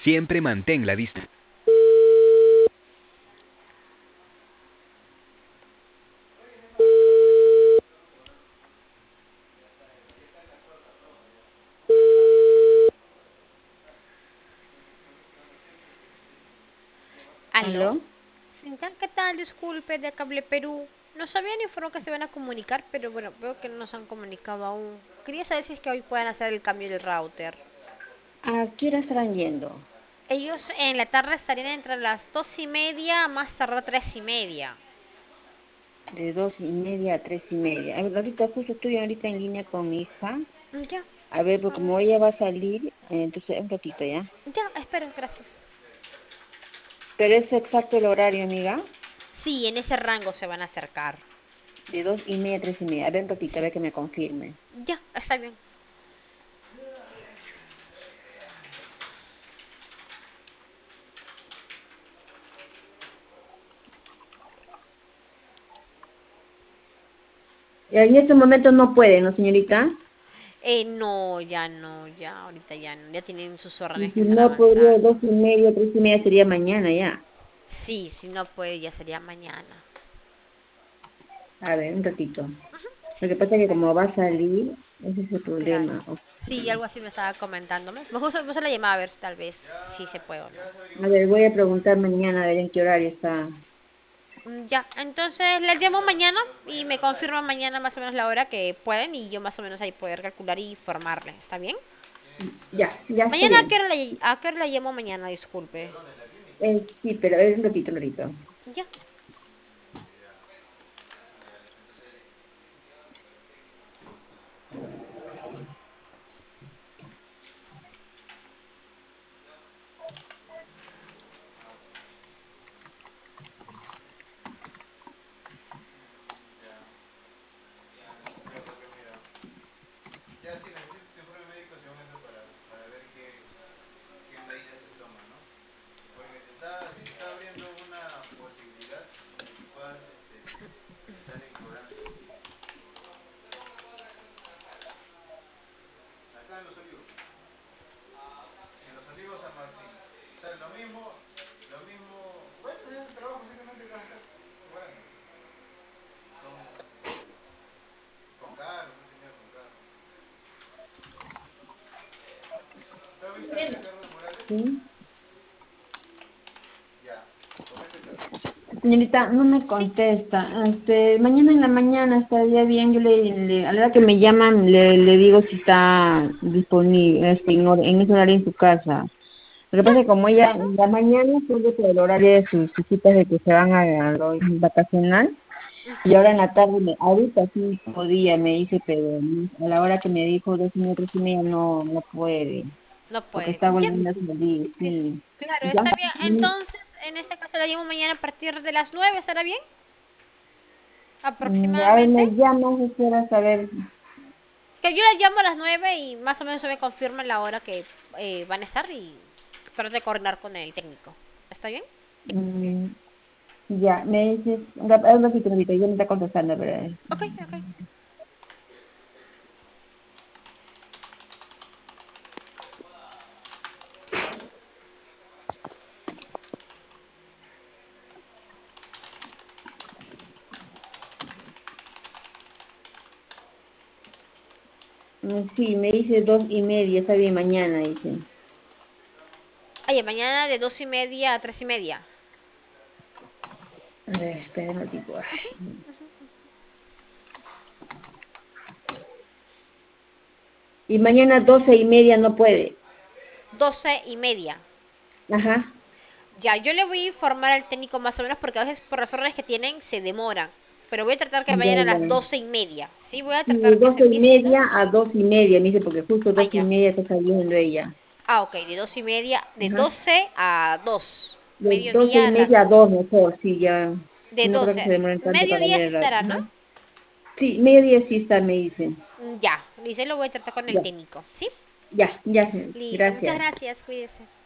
Siempre mantén la distancia. ¿Aló? ¿Aló? Cintia, ¿qué tal? Disculpe, de Cable Perú. Nos habían informado que se van a comunicar, pero bueno, veo que no nos han comunicado aún. Quería saber si es que hoy pueden hacer el cambio del router. ¿A qué hora estarán yendo? Ellos en la tarde estarían entre las 2:30 a más tardar 3:30. De 2:30 a 3:30. A ver, ahorita justo estoy ahorita en línea con mi hija. Ya, A ver, pues a ver. como ella va a salir, entonces un ratito ya. Ya, espero, gracias. Pero es exacto el horario, amiga. Sí, en ese rango se van a acercar. De 2:30 a 3:30. A ver un ratito, a Sí. ver que me confirme. Ya, está bien. En este momento no puede, ¿no, señorita? No, ya no, ya, ahorita ya no. Ya tienen sus Y órdenes que si están no podría, avanzando. 2:30, 3:30 sería mañana ya. Sí, si no puede, ya sería mañana. A ver, un ratito. Lo Sí, que pasa es que está bien. como va a salir, ese es el Claro. problema. Sí, algo así me estaba comentándome. Mejor se la llamaba a ver si tal vez sí se puede o no. A ver, voy a preguntar mañana a ver en qué horario está. Ya, entonces les llamo mañana y me confirman mañana más o menos la hora que pueden y yo más o menos ahí poder calcular y informarle. ¿Está bien? Ya, ya está Mañana bien. a qué hora la llamo mañana, disculpe. Sí, pero a ver, un ratito. Ya. ¿Sí? Señorita, no me Sí. contesta. Mañana en la mañana estaría bien. A la hora que me llaman, le digo si está disponible en ese horario en su casa. Lo que Ya. pasa es que como ella en la mañana sube por el horario de sus citas de que se van a lo vacacional, y ahora en la tarde, ahorita sí podía, me dice, pero a la hora que me dijo 2:30, 3:30, no puede, No porque puede. está Ya. volviendo a salir, sí. Claro, Ya, está bien. Entonces, en este caso la llamo mañana a partir de las 9, ¿estará bien? a ver, Aproximadamente. me llamas, espera saber. Que yo la llamo a las 9 y más o menos se me confirma la hora que van a estar y trato de coordinar con el técnico. ¿Está bien? mm, ya, me dices, un ratito, ahorita, yo me está contestando, pero Ok, ok. sí, me dice 2:30, está bien, mañana, dice. Oye, mañana de 2:30 a 3:30. A ver, espera un ratito. Ay. Y mañana 12:30 no puede. 12:30. Ajá. Ya, yo le voy a informar al técnico más o menos porque a veces por las órdenes que tienen se demoran. Pero voy a tratar que Ya, vayan a las ya. 12:30. Sí, voy a Sí, de tratar que se doce y empiecen media dos. a 2:30, me dice, porque justo Ah, doce y ya. media está saliendo ella. Ah, ok, de 2:30, de Ajá. 12 a 2. De doce Mediodía y a las media a 2 2. mejor, sí, ya. De No creo que 12. se demoren tanto para Mediodía cambiar sí el rato. estará, ¿no? Ajá. Sí, mediodía sí está, me dicen. Ya, dice, lo voy a tratar con el Ya, técnico, ¿sí? ya, ya, Listo, muchas gracias. gracias, cuídese.